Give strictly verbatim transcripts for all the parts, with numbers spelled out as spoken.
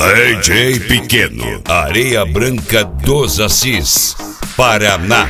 D J Pequeno, Areia Branca dos Assis, Paraná.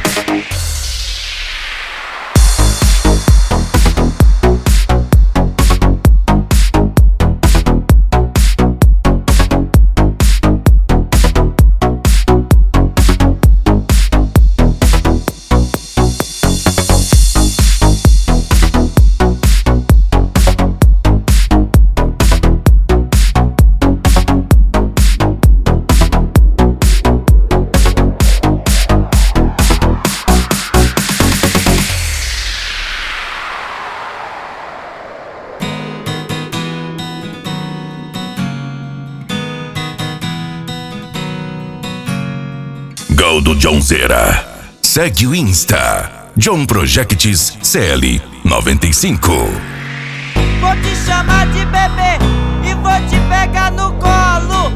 Do Johnzera. Segue o Insta John Projects C L noventa e cinco. Vou te chamar de bebê e vou te pegar no colo.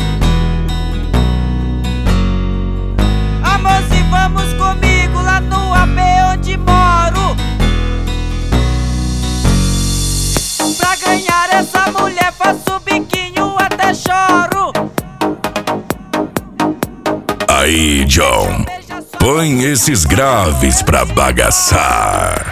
Amor, se vamos comigo lá no A P onde moro. Pra ganhar essa mulher faço biquinho até choro. Aí, John, põe esses graves pra bagaçar.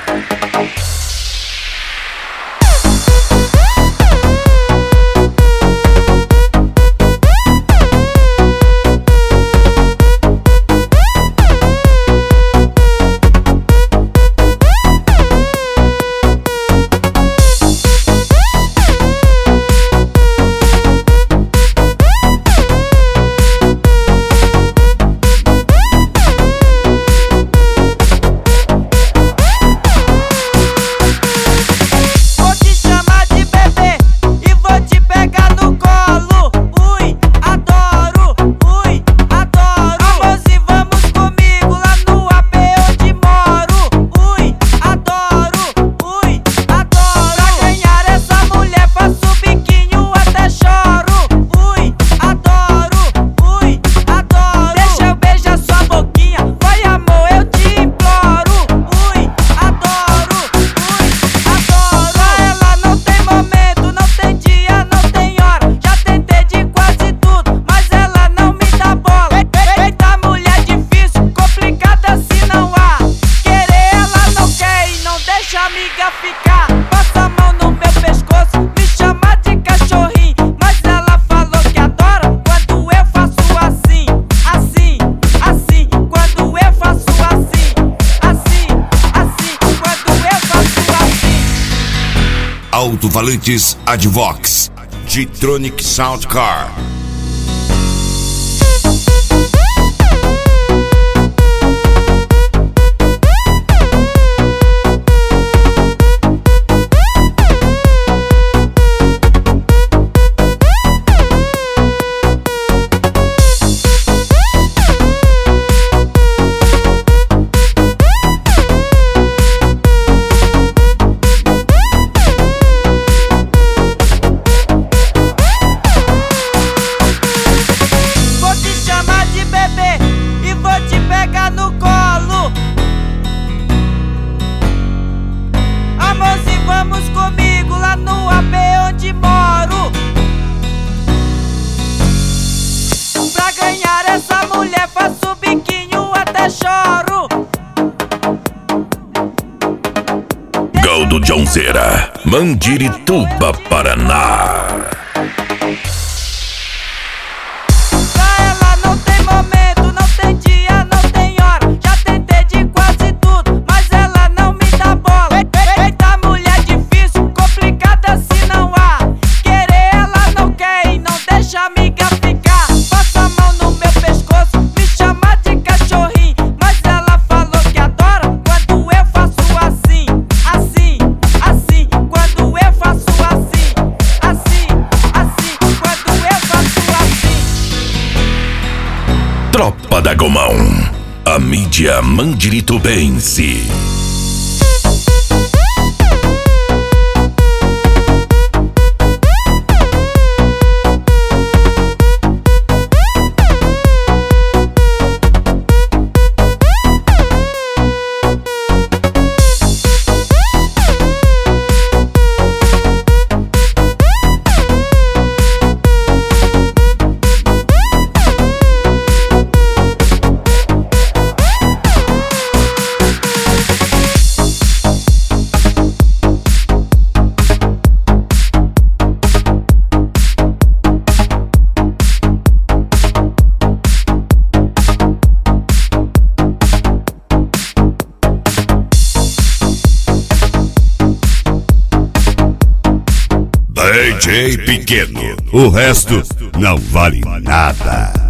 Alto-falantes Advox, G-Tronic Sound Car. Do Johnzera, Mandirituba, Paraná. Tropa da Gomão, a mídia mandiritubense. D J Pequeno. O resto não vale nada.